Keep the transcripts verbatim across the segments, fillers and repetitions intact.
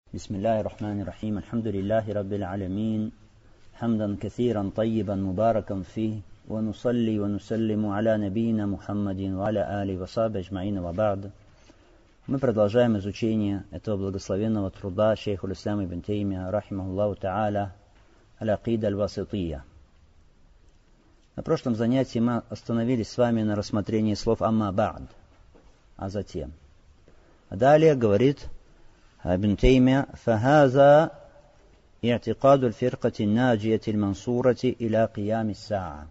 بسم الله الرحمن الرحيم الحمد لله رب العالمين حمدا كثيرا طيبا مباركا فيه ونصلي ونسلم على نبينا محمد وعلى آله وصحبه أجمعين وبعد. Мы продолжаем изучение этого благословенного труда шейха аль-Ислама ибн Теймия рахимахуллаху та'аля аль-Акида аль-Васития. На прошлом занятии мы остановились с вами на рассмотрении слов «амма ба'д», а затем. А далее говорит ابن تيمية فهذا اعتقاد الفرقة الناجية المنصورة إلى قيام الساعة.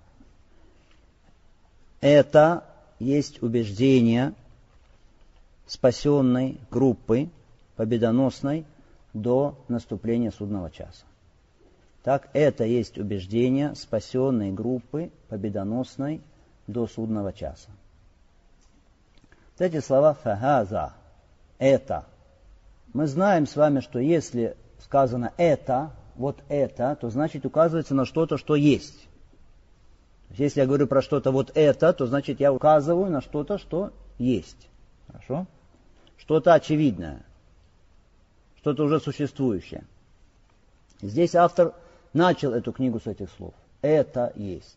Это есть убеждение спасенной группы, победоносной, до наступления судного часа. Так, это есть убеждение спасенной группы, победоносной, до судного часа. Вот эти слова «фахаза» — «это». Мы знаем с вами, что если сказано «это», вот это, то значит указывается на что-то, что есть. Если я говорю про что-то «вот это», то значит я указываю на что-то, что есть. Хорошо? Что-то очевидное. Что-то уже существующее. Здесь автор начал эту книгу с этих слов. Это есть.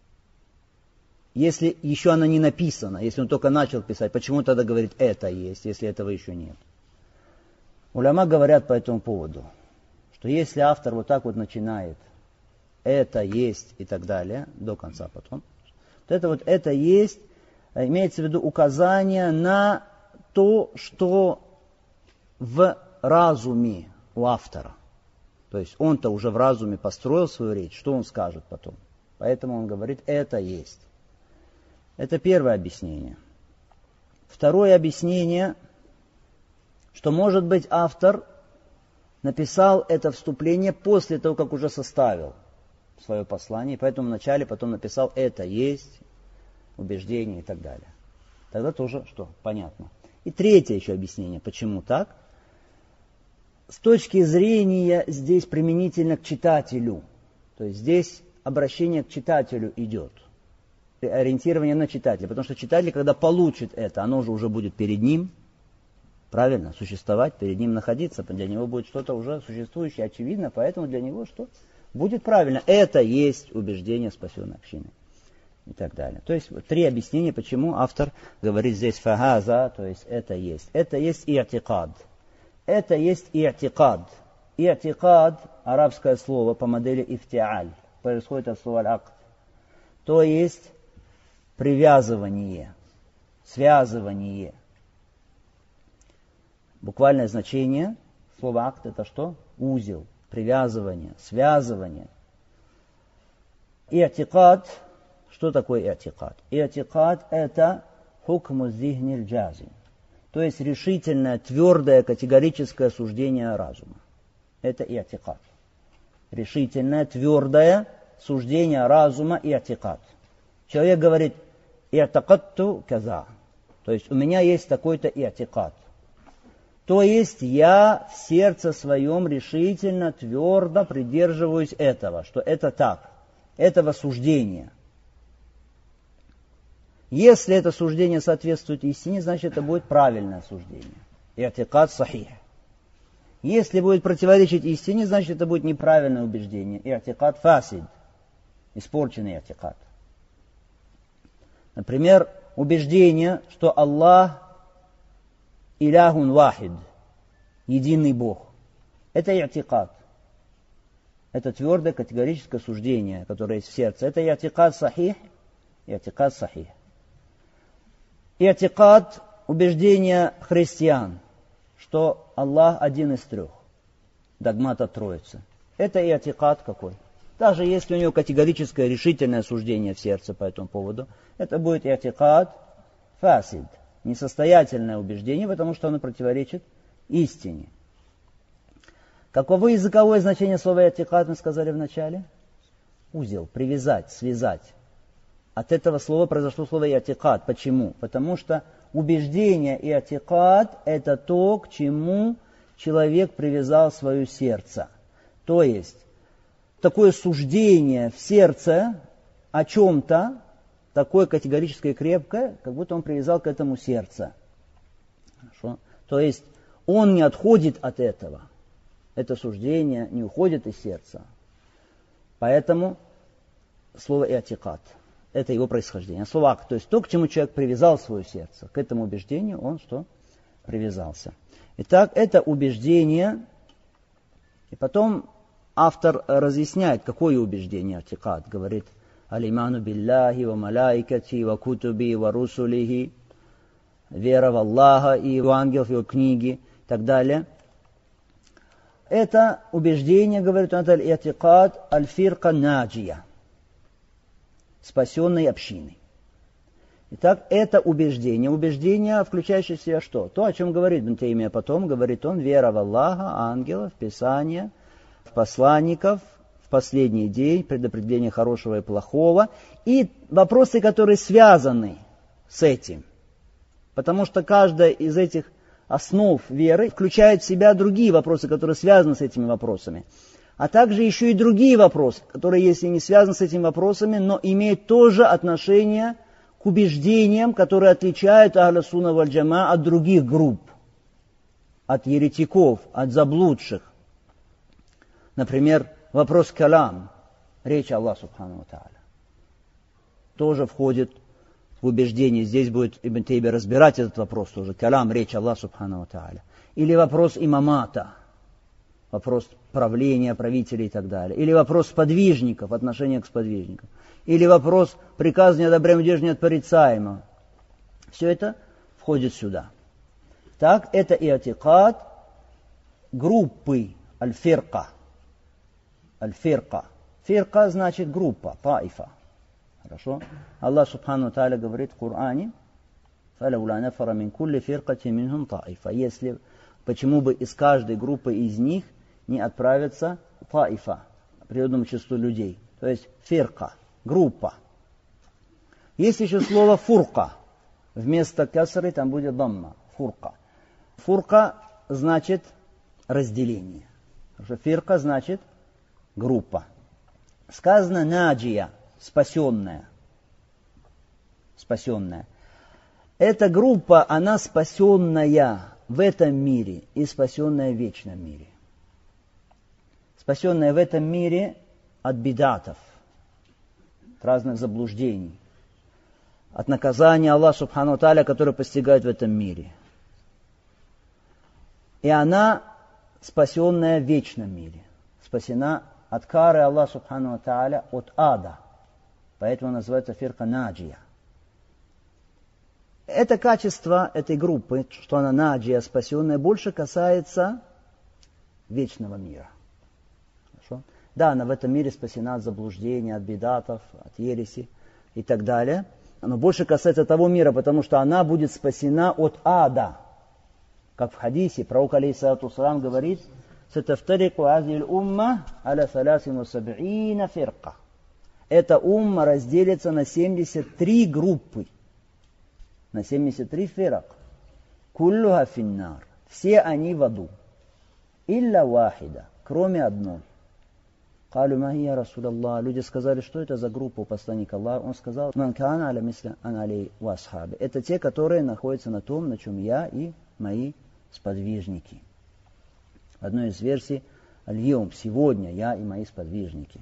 Если еще она не написана, если он только начал писать, почему тогда говорит «это есть», если этого еще нет? Уляма говорят по этому поводу, что если автор вот так вот начинает «это есть» и так далее, до конца потом, то это вот «это есть» имеется в виду указание на то, что в разуме у автора. То есть он-то уже в разуме построил свою речь, что он скажет потом. Поэтому он говорит «это есть». Это первое объяснение. Второе объяснение, что, может быть, автор написал это вступление после того, как уже составил свое послание, поэтому вначале потом написал «это есть», убеждение и так далее. Тогда тоже что? Понятно. И третье еще объяснение, почему так. С точки зрения здесь применительно к читателю, то есть здесь обращение к читателю идет, ориентирование на читателя, потому что читатель, когда получит это, оно же уже будет перед ним, правильно, существовать, перед ним находиться, для него будет что-то уже существующее, очевидно, поэтому для него что? Будет правильно. Это есть убеждение спасенной общины. И так далее. То есть три объяснения, почему автор говорит здесь фахаза, то есть это есть. Это есть и'тикад. Это есть и'тикад. И'тикад, арабское слово по модели ифтиаль, происходит от слова аль-акд. То есть привязывание, связывание. Буквальное значение слова акт это что? Узел, привязывание, связывание. И'тикад, что такое и'тикад? И'тикад это хукму зихни аль-джазим, то есть решительное, твердое, категорическое суждение разума. Это и'тикад. Решительное, твердое суждение разума и'тикад. Человек говорит и'такадту каза, то есть у меня есть такой-то и'тикад. То есть я в сердце своем решительно, твердо придерживаюсь этого, что это так, этого суждения. Если это суждение соответствует истине, значит это будет правильное суждение. И'тикад сахих. Если будет противоречить истине, значит это будет неправильное убеждение. И'тикад фасид. Испорченный и'тикад. Например, убеждение, что Аллах Иляхун вахид, единый Бог. Это и'тикад. Это твердое категорическое суждение, которое есть в сердце. Это и'тикад сахих, и'тикад сахих. И'тикад – убеждение христиан, что Аллах один из трех, догмат от Троицы. Это и'тикад какой? Даже если у него категорическое решительное суждение в сердце по этому поводу, это будет и'тикад фасид. Несостоятельное убеждение, потому что оно противоречит истине. Каково языковое значение слова и'тикад, мы сказали в начале? Узел, привязать, связать. От этого слова произошло слово и'тикад. Почему? Потому что убеждение и'тикад – это то, к чему человек привязал свое сердце. То есть, такое суждение в сердце о чем-то, такое категорическое и крепкое, как будто он привязал к этому сердце. Хорошо? То есть он не отходит от этого. это суждение не уходит из сердца. Поэтому слово «иатикад» – это его происхождение. Слово «акт», то есть то, к чему человек привязал свое сердце. К этому убеждению он что? Привязался. Итак, это убеждение. И потом автор разъясняет, какое убеждение «иатикад». Говорит: «Алиману билляхи ва малайкати ва кутуби ва русулихи». Вера в Аллаха и в ангелов, его книги и так далее. Это убеждение, говорит он, это аль-иатикад аль-фирка наджия, спасенной общины. Итак, это убеждение. Убеждение, включающее в себя что? То, о чем говорит Ибн Таймия потом, говорит он: вера в Аллаха, ангелов, Писания, в посланников, в последний день, предопределение хорошего и плохого, и вопросы, которые связаны с этим. Потому что каждая из этих основ веры включает в себя другие вопросы, которые связаны с этими вопросами. А также еще и другие вопросы, которые, если не связаны с этими вопросами, но имеют тоже отношение к убеждениям, которые отличают Ахля Сунна валь Джамаа от других групп, от еретиков, от заблудших. Например, вопрос калам, речь Аллаха Субхану ва Тааля, тоже входит в убеждение. Здесь будет Ибн Таймия разбирать этот вопрос тоже. Калам, речь Аллаха Субхану ва Тааля. Или вопрос имамата, вопрос правления, правителей и так далее. Или вопрос сподвижников, отношения к сподвижникам. Или вопрос приказа неодобряемого, удержания от порицаемого. Все это входит сюда. Так, это иатикад группы аль-фирка. Аль-фирка. Фирка значит группа, таифа. Хорошо? Аллах Субхану Тааля говорит в Коране: «Фалаула нафара мин кулли фиркати минхум таифа». Если, почему бы из каждой группы из них не отправиться таифа, определенному числу людей. То есть фирка, группа. Есть еще слово фурка. Вместо касры там будет дамма. Фурка. Фурка значит разделение. Фирка значит группа. Сказано наджия, спасенная. Спасенная. Эта группа, она спасенная в этом мире и спасенная в вечном мире. Спасенная в этом мире от бидатов, от разных заблуждений, от наказания Аллаха Субхану ва Тааля, которое постигает в этом мире. И она спасенная в вечном мире. Спасена от кары Аллаха Субхану ва Тааля, от ада. Поэтому называется фирка наджия. Это качество этой группы, что она наджия, спасенная, больше касается вечного мира. Хорошо? Да, она в этом мире спасена от заблуждения, от бидатов, от ереси и так далее. Но больше касается того мира, потому что она будет спасена от ада. Как в хадисе пророк алейхиссалату вассалам говорит: «Сатафтарику азиль умма аля саласин ва саб'ина фирка». Эта умма разделится на семьдесят три группы, на семьдесят три фирак. Куллуха финнар. Все они в аду. Илля вахида, кроме одной. Калю махия Расулаллах. Люди сказали, что это за группа у посланника Аллаха. Он сказал: ман кана аля мисля ан алей ва асхаби. Это те, которые находятся на том, на чем я и мои сподвижники. В одной из версий: аль-йом, сегодня я и мои сподвижники.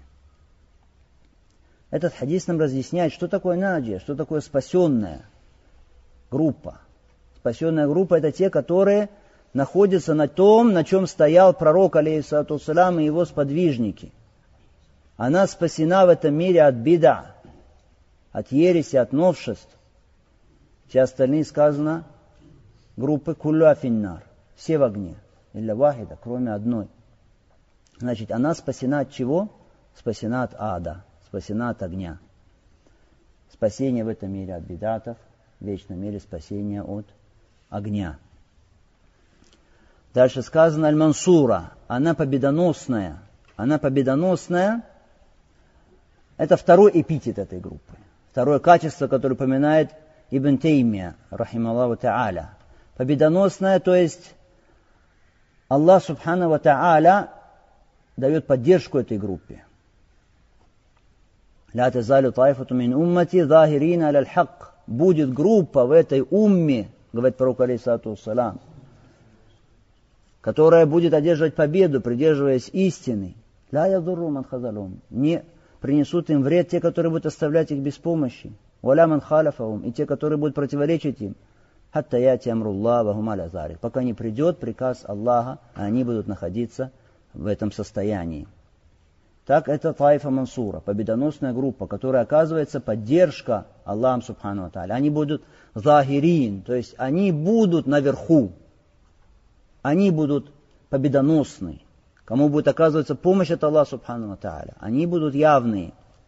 Этот хадис нам разъясняет, что такое наджия, что такое спасенная группа. Спасенная группа — это те, которые находятся на том, на чем стоял пророк, алейхиссалату вассалам, и его сподвижники. Она спасена в этом мире от бида, от ереси, от новшеств. Все остальные, сказано, группы куллуа финнар, все в огне, илля вахида, кроме одной. Значит, она спасена от чего? Спасена от ада, спасена от огня. Спасение в этом мире от бидатов, в вечном мире спасение от огня. Дальше сказано аль-мансура, она победоносная. Она победоносная. Это второй эпитет этой группы. Второе качество, которое упоминает Ибн Таймия, рахималлаху та'аля. Победоносная, то есть Аллах Субхану ва Тааля дает поддержку этой группе. «Ля тазалю таифату мин уммати захирина аля аль-хак». Будет группа в этой умме, говорит пророк алейхиссалату вассалам, которая будет одерживать победу, придерживаясь истины. Ля ядурру ман хазалум. Не принесут им вред те, которые будут оставлять их без помощи. Валя ман халяфаум. И те, которые будут противоречить им. Хатта яти амруллах ва хум аля залик. Пока не придет приказ Аллаха, а они будут находиться в этом состоянии. Так это Таифа Мансура, победоносная группа, которая оказывается поддержка Аллахом Субхану ва Тааля. Они будут захирин, то есть они будут наверху. Они будут победоносны. Кому будет оказываться помощь от Аллаха Субхану ва Тааля. Они будут явные.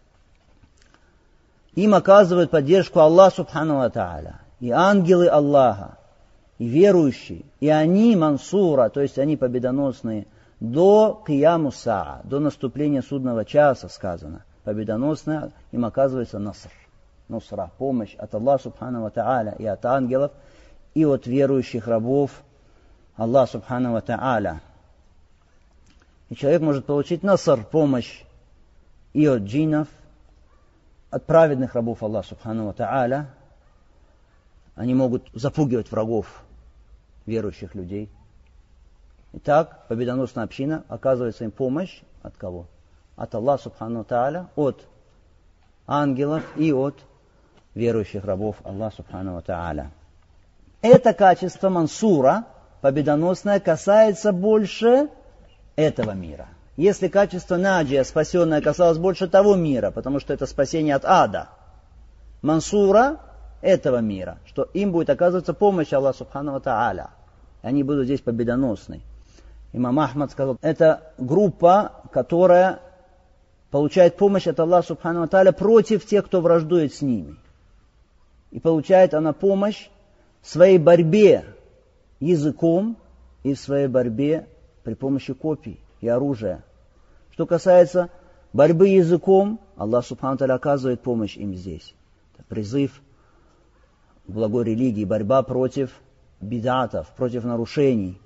Им оказывают поддержку Аллах Субхану ва Тааля. И ангелы Аллаха, и верующие. И они Мансура, то есть они победоносные. До Кияму Саа, до наступления судного часа сказано. Победоносная им оказывается наср. Нусра, помощь от Аллаха Субхану ва Тааля и от ангелов, и от верующих рабов Аллаха Субхану ва Тааля. И человек может получить наср, помощь и от джиннов, от праведных рабов Аллаха Субхану ва Тааля. Они могут запугивать врагов верующих людей. Итак, победоносная община оказывается им помощь от кого? От Аллаха Субхану ва Тааля, от ангелов и от верующих рабов Аллаха Субхану ва Тааля. Это качество Мансура, победоносное, касается больше этого мира. Если качество Наджия, спасенное, касалось больше того мира, потому что это спасение от ада, Мансура этого мира, что им будет оказываться помощь Аллаха Субхану ва Тааля. Они будут здесь победоносны. Имам Ахмад сказал, это группа, которая получает помощь от Аллаха Субхану ва Тааля против тех, кто враждует с ними. И получает она помощь в своей борьбе языком и в своей борьбе при помощи копий и оружия. Что касается борьбы языком, Аллах Субхану ва Тааля оказывает помощь им здесь. Это призыв к благой религии, борьба против бидатов, против нарушений.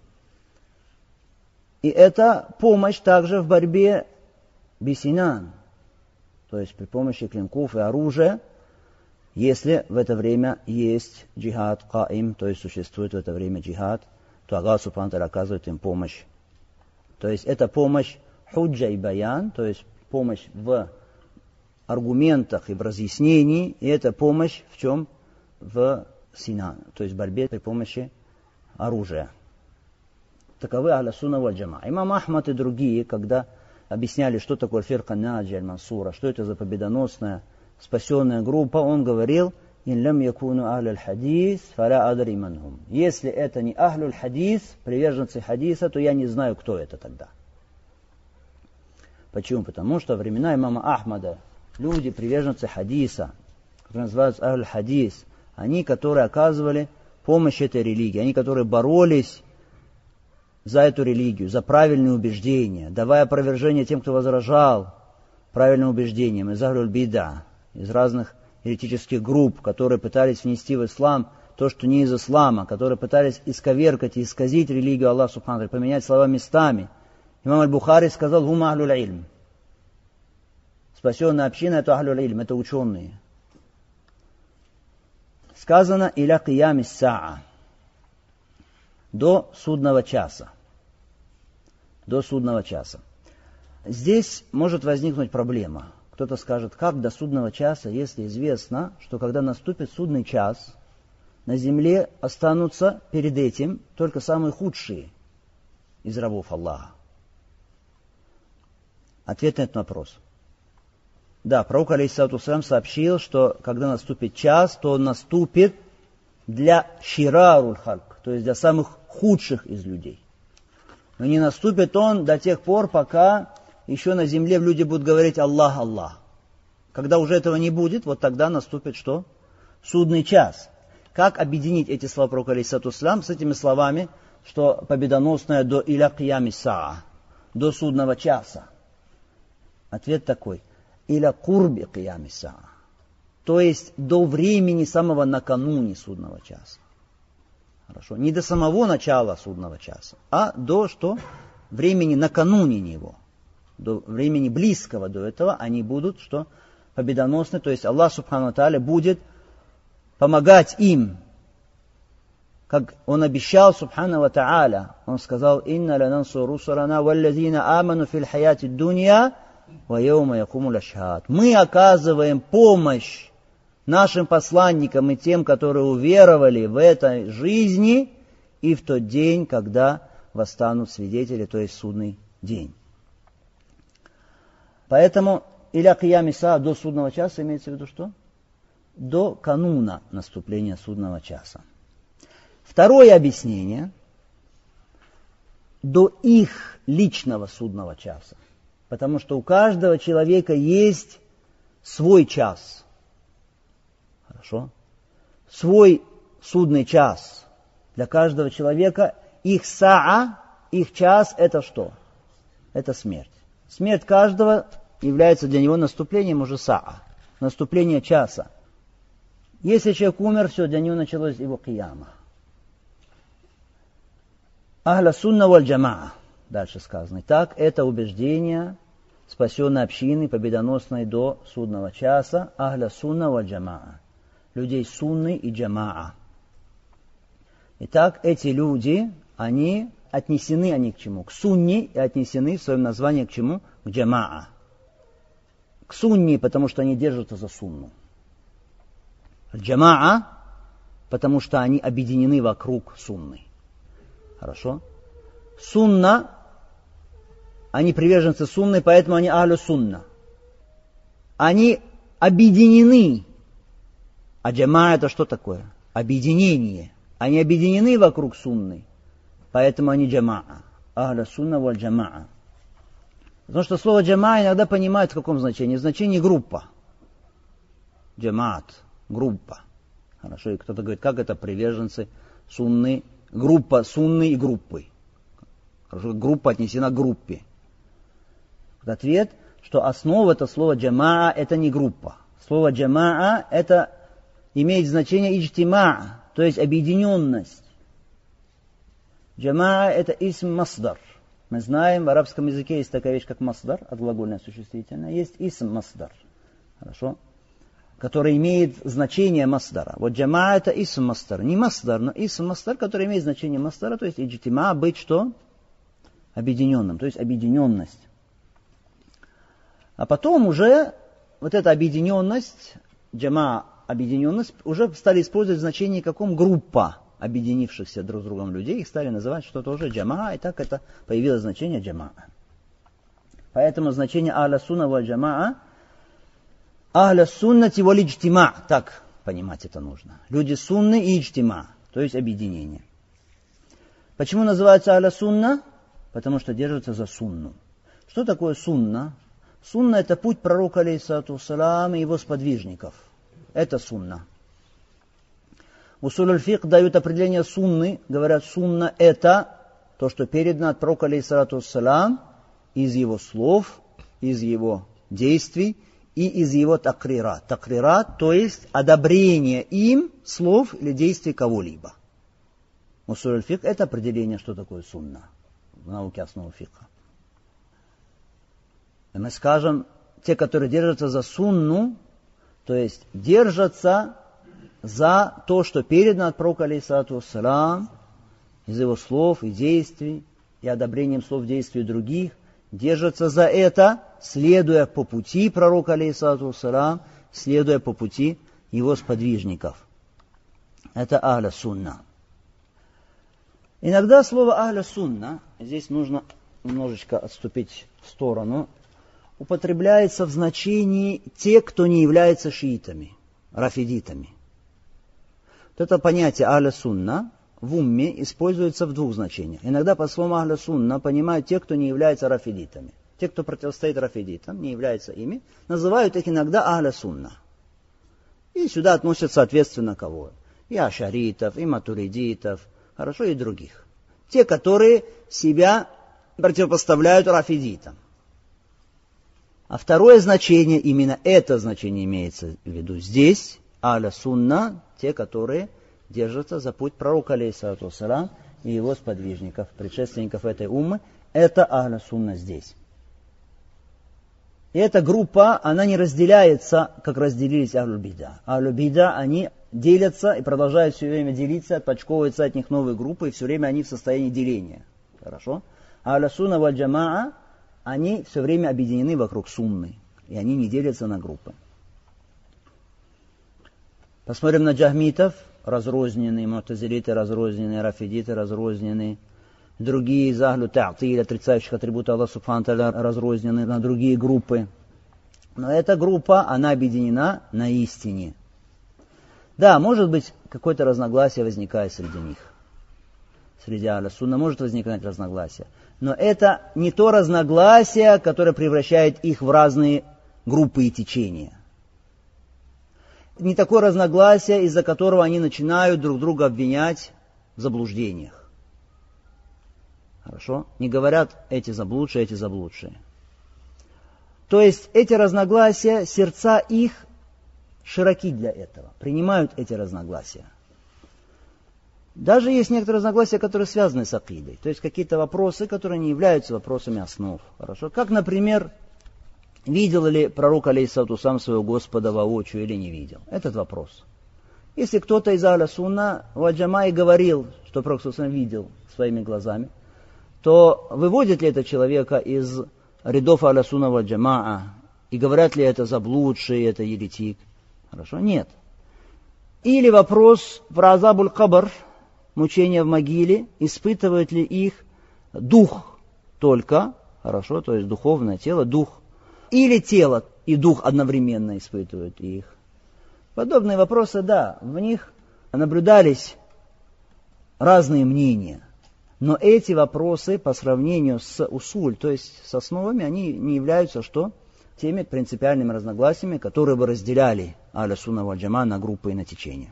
И это помощь также в борьбе бисинан, то есть при помощи клинков и оружия, если в это время есть джихад каим, то есть существует в это время джихад, то Аллах Субхану ва Тааля оказывает им помощь. То есть это помощь худжа и баян, то есть помощь в аргументах и в разъяснении, и это помощь в чем? В синан, то есть в борьбе при помощи оружия. Таковы ахля сунна валь джама. Имам Ахмад и другие, когда объясняли, что такое фирка Наджия аль-Мансура, что это за победоносная, спасенная группа, он говорил, «Ин лям якуну ахлю аль-хадис, фаля адри манхум». Если это не ахлю аль-хадис, приверженцы хадиса, то я не знаю, кто это тогда. Почему? Потому что во времена имама Ахмада люди, приверженцы хадиса, которые называются ахлю аль-хадис, они, которые оказывали помощь этой религии, они, которые боролись за эту религию, за правильные убеждения, давая опровержение тем, кто возражал правильным убеждениям, из ахлю аль-бида, из разных еретических групп, которые пытались внести в ислам то, что не из ислама, которые пытались исковеркать и исказить религию Аллаха Субхану ва Тааля, поменять слова местами. Имам аль-Бухари сказал, «Гум ахлю аль-илм». Спасенная община — это ахлю аль-илм, это ученые. Сказано «Иля киями саа», до судного часа. До судного часа. Здесь может возникнуть проблема. Кто-то скажет, как до судного часа, если известно, что когда наступит судный час, на земле останутся перед этим только самые худшие из рабов Аллаха. Ответ на этот вопрос. Да, пророк алейхиссалату вассалям сообщил, что когда наступит час, то он наступит для шираруль хальк, то есть для самых худших из людей. Но не наступит он до тех пор, пока еще на земле люди будут говорить Аллах, Аллах. Когда уже этого не будет, вот тогда наступит что? Судный час. Как объединить эти слова пророка алейхиссалату вассалям с этими словами, что победоносное до иля киями саа, до судного часа? Ответ такой. Иля курби киями саа. То есть до времени самого накануне судного часа. Хорошо. Не до самого начала судного часа, а до что? Времени накануне него. До времени близкого до этого они будут что? Победоносны. То есть Аллах Субхану ва Тааля будет помогать им как он обещал, субхана ва та'аля, он сказал: «Инна ланансуру русулана валлазина аману фил хаяти дунья ва яума якумул ашхад». Мы оказываем помощь нашим посланникам и тем, которые уверовали в этой жизни, и в тот день, когда восстанут свидетели, то есть судный день. Поэтому иля киями саа, до судного часа, имеется в виду что? До кануна наступления судного часа. Второе объяснение – до их личного судного часа. Потому что у каждого человека есть свой час. Хорошо? Свой судный час. Для каждого человека их саа, их час – это что? Это смерть. Смерть каждого является для него наступлением уже саа, наступление часа. Если человек умер, все, для него началось его кияма. Ахля сунна валь джамаа. Дальше сказано. Так, это убеждение спасенной общины, победоносной до судного часа. Ахля сунна валь джамаа. Людей сунны и джамаа. Итак, эти люди, они отнесены они к чему? К сунне, и отнесены в своем названии к чему? К джамаа. К сунне, потому что они держатся за сунну. Джамаа, потому что они объединены вокруг сунны. Хорошо? Сунна, они приверженцы сунны, поэтому они ахлю сунна. Они объединены. А джамаа это что такое? Объединение. Они объединены вокруг сунны, поэтому они джамаа. Ахля сунна валь джамаа. Потому что слово джамаа иногда понимают в каком значении? В значении группа. Джамаат. Группа. Хорошо, и кто-то говорит, как это приверженцы сунны, группа сунны и группы. Хорошо, группа отнесена к группе. Ответ, что основа это слова джамаа, это не группа. Слово джамаа это имеет значение иджтимаа, то есть объединенность. Джамаа это исм масдар. Мы знаем, в арабском языке есть такая вещь, как масдар, отглагольное существительное. Есть исм масдар. Хорошо? Который имеет значение масдара. Вот джамаа это исм масдар. Не масдар, но исм масдар, который имеет значение масдара, то есть иджтима быть что? Объединенным, то есть объединенность. А потом уже вот эта объединенность, джамаа, объединенность, уже стали использовать в значении каком? Группа объединившихся друг с другом людей. Их стали называть что-то уже джамаа, и так это появилось значение джамаа. Поэтому значение ахля сунна валь джамаа ахля суннати валь иджтима. Так понимать это нужно. Люди сунны и иджтима, то есть объединение. Почему называется ахля сунна? Потому что держатся за сунну. Что такое сунна? Сунна это путь пророка алейхиссалату вассалам и его сподвижников. Это сунна. Усуль аль-фикх дают определение сунны. Говорят, сунна это то, что передано от пророка алейхиссалату вассалам из его слов, из его действий и из его такрират. Такрират, то есть одобрение им слов или действий кого-либо. Усуль аль-фикх это определение, что такое сунна в науке основы фикха. И мы скажем, те, которые держатся за сунну, то есть держатся за то, что передано от пророка алейхиссалату вассалам, из его слов и действий, и одобрением слов и действий других, держатся за это, следуя по пути пророка алейхиссалату вассалам, следуя по пути его сподвижников. Это ахля сунна. Иногда слово ахля сунна, здесь нужно немножечко отступить в сторону, употребляется в значении те, кто не является шиитами, рафидитами. Вот это понятие ахля сунна в умме используется в двух значениях. Иногда по слову ахля сунна понимают те, кто не является рафидитами. Те, кто противостоит рафидитам, не являются ими, называют их иногда ахля сунна. И сюда относят соответственно кого? И ашаритов, и матуридитов, хорошо, и других. Те, которые себя противопоставляют рафидитам. А второе значение, именно это значение имеется в виду здесь, ахля сунна, те, которые держатся за путь пророка алейхиссалату вассалам и его сподвижников, предшественников этой уммы, это ахля сунна здесь. И эта группа, она не разделяется, как разделились ахлю бида. Ахлю бида, они делятся и продолжают все время делиться, отпочковываются от них новые группы, и все время они в состоянии деления. Хорошо? А ахлю сунна валь джамаа, они все время объединены вокруг сунны, и они не делятся на группы. Посмотрим на джахмитов, разрозненные, му'тазилиты разрозненные, рафидиты разрозненные, другие из ахлю та'тиль, отрицающих атрибуты Аллаха субхану тааля, разрознены на другие группы. Но эта группа, она объединена на истине. Да, может быть, какое-то разногласие возникает среди них. Среди ахлю сунна может возникать разногласие. Но это не то разногласие, которое превращает их в разные группы и течения. Не такое разногласие, из-за которого они начинают друг друга обвинять в заблуждениях. Хорошо? Не говорят эти заблудшие, эти заблудшие. То есть эти разногласия, сердца их широки для этого, принимают эти разногласия. Даже есть некоторые разногласия, которые связаны с акидой. То есть какие-то вопросы, которые не являются вопросами основ. Хорошо? Как, например, видел ли пророк алейхиссалату вассалям своего Господа воочию или не видел? Этот вопрос. Если кто-то из ахля сунна валь джамаа говорил, что пророк саллаллаху алейхи ва саллям видел своими глазами, то выводит ли это человека из рядов ахля сунна валь джамаа, и говорят ли это заблудший, это еретик? Хорошо? Нет. Или вопрос про азабуль кабр, мучения в могиле, испытывает ли их дух только, хорошо, то есть духовное тело, дух, или тело и дух одновременно испытывают их. Подобные вопросы, да, в них наблюдались разные мнения. Но эти вопросы по сравнению с усуль, то есть с основами, они не являются что? Теми принципиальными разногласиями, которые бы разделяли ахлю сунна валь джамаа на группы и на течения.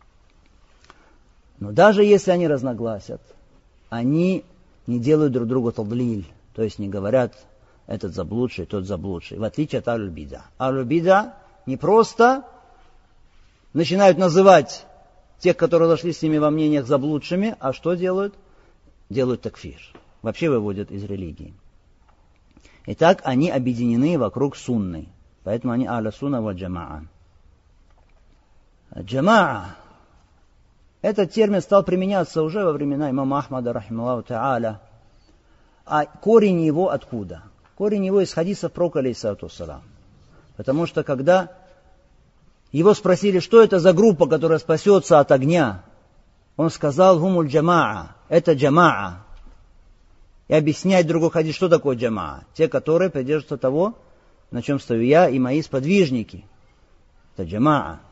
Но даже если они разногласят, они не делают друг другу тадлиль, то есть не говорят этот заблудший, тот заблудший, в отличие от ахлю бида. Ахлю бида не просто начинают называть тех, которые зашли с ними во мнениях заблудшими, а что делают? Делают такфир. Вообще выводят из религии. Итак, они объединены вокруг сунны. Поэтому они ахлю сунна валь джамаа. Джамаа. Этот термин стал применяться уже во времена имама Ахмада, рахималлаху та'аля. А корень его откуда? Корень его из хадисов пророка алейхиссалату вассалям. Потому что когда его спросили, что это за группа, которая спасется от огня, он сказал, гумуль джамаа, это джамаа. И объяснять другой хадис, что такое джамаа. Те, которые придерживаются того, на чем стою я и мои сподвижники. Это джамаа.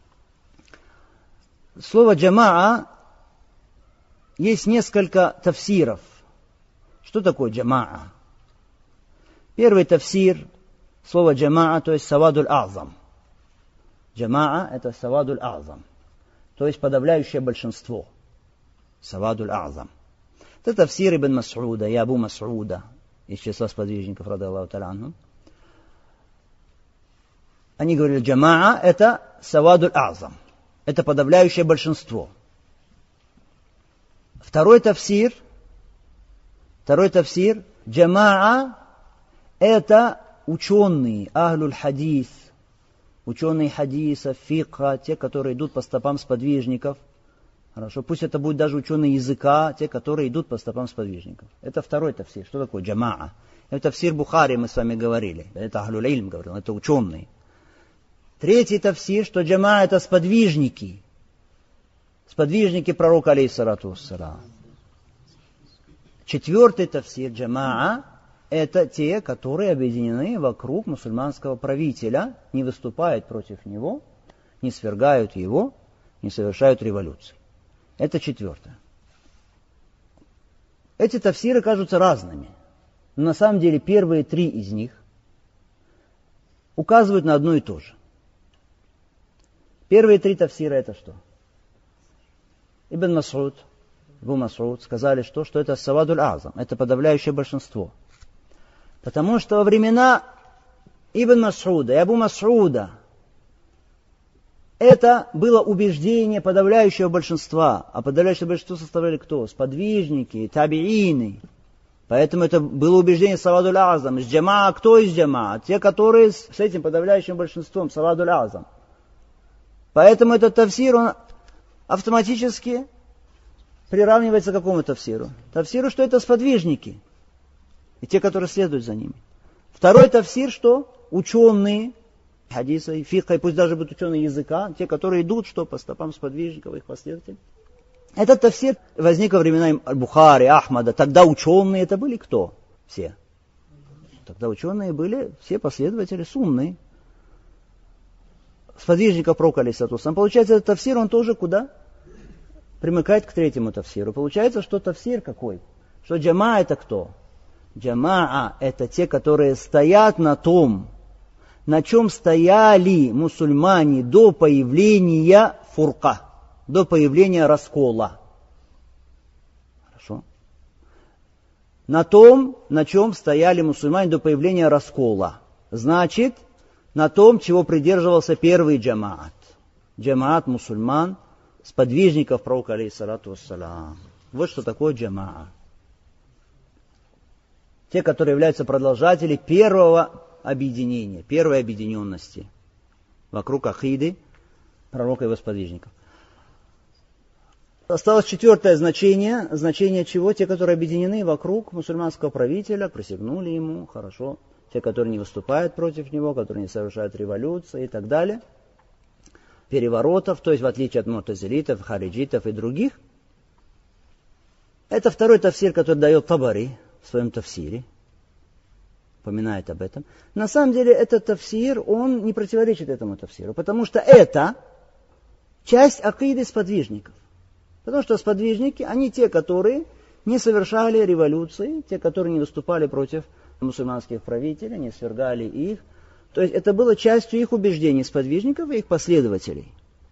Слово джамаа есть несколько тафсиров. Что такое джамаа? Первый тафсир, слово джамаа, то есть савадуль азам. Джамаа это савадуль азам, то есть подавляющее большинство. Савадуль азам. Это тафсир ибн Мас'уда и Абу Мас'уда, из числа сподвижников, радиаллаху та'аля анхум. Они говорили, джамаа это савадуль азам. Это подавляющее большинство. Второй тафсир, второй тафсир, джамаа это ученые, ахлюль хадис, ученые хадиса, фикха, те, которые идут по стопам сподвижников. Хорошо, пусть это будет даже ученые языка, те, которые идут по стопам сподвижников. Это второй тафсир. Что такое джамаа? Это тафсир Бухари, мы с вами говорили. Это ахлюль ильм говорил, это ученые. Третий тафсир, что джамаа это сподвижники. Сподвижники пророка алейхиссалату вассалям. Четвертый тафсир джамаа это те, которые объединены вокруг мусульманского правителя, не выступают против него, не свергают его, не совершают революции. Это четвертое. Эти тафсиры кажутся разными, но на самом деле первые три из них указывают на одно и то же. Первые три тафсира это что? Ибн Мас'уд, Абу Мас'уд сказали, что, что это савадуль азам, это подавляющее большинство. Потому что во времена Ибн Мас'уда и Абу Мас'уда это было убеждение подавляющего большинства. А подавляющее большинство составляли кто? Сподвижники, табиины. Поэтому это было убеждение савадуль азам. Из джамаа, кто из джамаа? Те, которые с этим подавляющим большинством, савадуль азам. Поэтому этот тафсир, он автоматически приравнивается к какому тафсиру? Тафсиру, что это сподвижники. И те, которые следуют за ними. Второй тафсир, что? Ученые хадиса и фикха, и пусть даже будут ученые языка, те, которые идут, что по стопам сподвижников, их последователей. Этот тафсир возник во времена Аль-Бухари, Ахмада. Тогда ученые это были кто? Все. Тогда ученые были все последователи сунны. Сподвижников пророка алейхиссалату вассалям. Получается, этот тафсир, он тоже куда? Примыкает к третьему тафсиру. Получается, что тафсир какой? Что джамаа это кто? Джамаа это те, которые стоят на том, на чем стояли мусульмане до появления фурка, до появления раскола. Хорошо? На том, на чем стояли мусульмане до появления раскола. Значит, на том, чего придерживался первый джамаат. Джамаат мусульман, сподвижников пророка алейхиссалату вассалям. Вот что такое джамаа. Те, которые являются продолжателями первого объединения, первой объединенности вокруг акиды пророка и его сподвижников. Осталось четвертое значение. Значение чего? Те, которые объединены вокруг мусульманского правителя, присягнули ему, хорошо. Те, которые не выступают против него, которые не совершают революции и так далее. Переворотов, то есть в отличие от мутазилитов, хариджитов и других. Это второй тафсир, который дает Табари в своем тафсире. Упоминает об этом. На самом деле этот тафсир, он не противоречит этому тафсиру, потому что это часть акиды сподвижников. Потому что сподвижники, они те, которые не совершали революции, те, которые не выступали против мусульманских правителей, не свергали их. То есть это было частью их убеждений сподвижников и их последователей.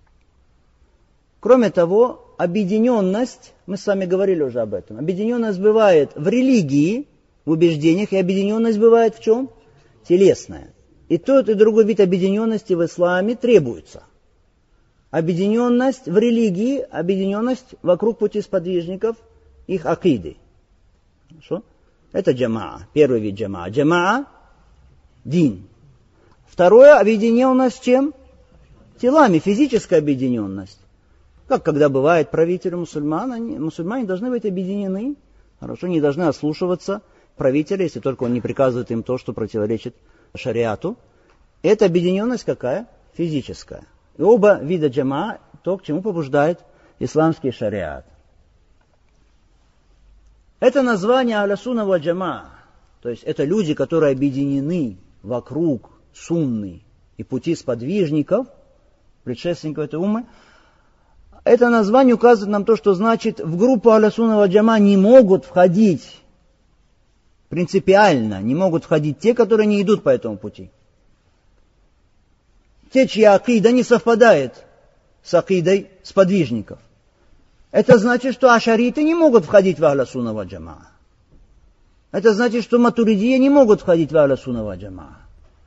Кроме того, объединенность, мы с вами говорили уже об этом, объединенность бывает в религии, в убеждениях, и объединенность бывает в чем? Телесная. И тот, и другой вид объединенности в исламе требуется. Объединенность в религии, объединенность вокруг пути сподвижников, их акиды. Хорошо? Это джамаа, первый вид джамаа. Джамаа – дин. Второе – объединенность чем? Телами, физическая объединенность. Как когда бывает правители мусульман, они, мусульмане должны быть объединены, хорошо, не должны ослушиваться правителя, если только он не приказывает им то, что противоречит шариату. Это объединенность какая? Физическая. И оба вида джамаа, то, к чему побуждает исламский шариат. Это название Ахля Сунна ва Джамаа, то есть это люди, которые объединены вокруг сунны и пути сподвижников, предшественников этой уммы. Это название указывает нам то, что значит, в группу Ахля Сунна ва Джамаа не могут входить принципиально, не могут входить те, которые не идут по этому пути. Те, чья акида не совпадает с акидой сподвижников. Это значит, что ашариты не могут входить в Ахля Сунна ва Джамаа. Это значит, что матуридия не могут входить в Ахля Сунна ва Джамаа.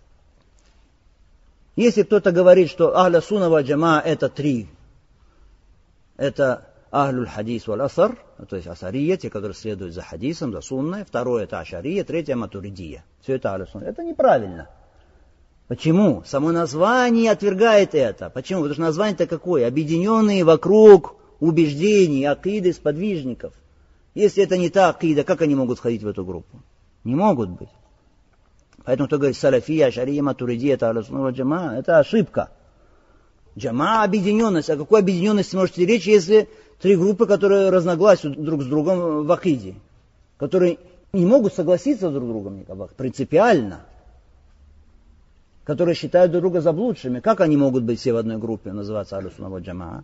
Если кто-то говорит, что Ахля Сунна ва Джамаа это три, это Ахлюль Хадис валь Асар, то есть асария, те, которые следуют за хадисом, за сунной. Второе это ашария, третье матуридия. Все это Ахлюль Сунна. Это неправильно. Почему? Само название отвергает это. Почему? Потому что название-то какое? Объединенные вокруг убеждений, акиды сподвижников. Если это не та акида, как они могут входить в эту группу? Не могут быть. Поэтому кто говорит салафия, ашария, матуридия, это Ахлюль Сунна валь Джамаа, это ошибка. Джамаа объединенность. О какой объединенности можете речь, если три группы, которые разногласят друг с другом в акиде, которые не могут согласиться друг с другом никак, принципиально, которые считают друг друга заблудшими. Как они могут быть все в одной группе, называться Ахлю Сунна валь Джамаа?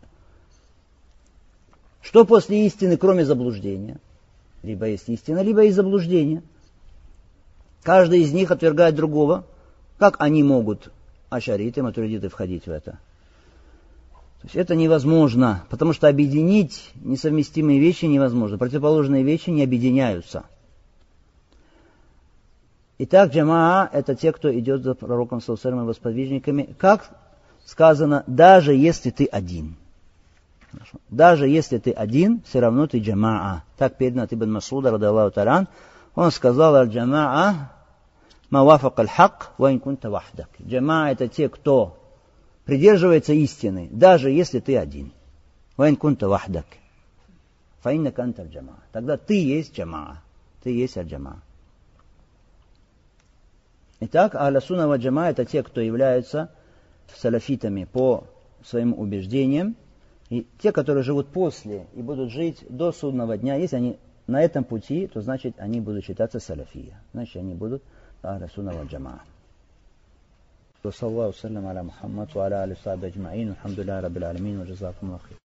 Что после истины, кроме заблуждения? Либо есть истина, либо есть заблуждение. Каждый из них отвергает другого. Как они могут, ашариты, матуридиты, входить в это? То есть это невозможно, потому что объединить несовместимые вещи невозможно. Противоположные вещи не объединяются. Итак, джамаа – это те, кто идет за пророком саллаллаху алейхи ва саллям и его сподвижниками. Как сказано, даже если ты один. Хорошо. Даже если ты один, все равно ты джамаа. Так передано от Ибн Масуда, радиаллаху та'аля, он сказал, аль-джамаа ма вафак аль-хак ва ин кунта вахдак. Джамаа – это те, кто придерживается истины, даже если ты один. Вайн кунта вахдак. Фаиннака анта аль-джамаа. Тогда ты есть джамаа. Ты есть аль-джамаа. Итак, ахля сунна ва джамаа — это те, кто являются салафитами по своим убеждениям, и те, которые живут после и будут жить до судного дня. Если они на этом пути, то значит они будут считаться салафия. Значит они будут ахля сунна ва джамаа. وصلى الله وسلم على محمد وعلى آله وصحبه أجمعين والحمد لله رب العالمين وجزاكم الله خير.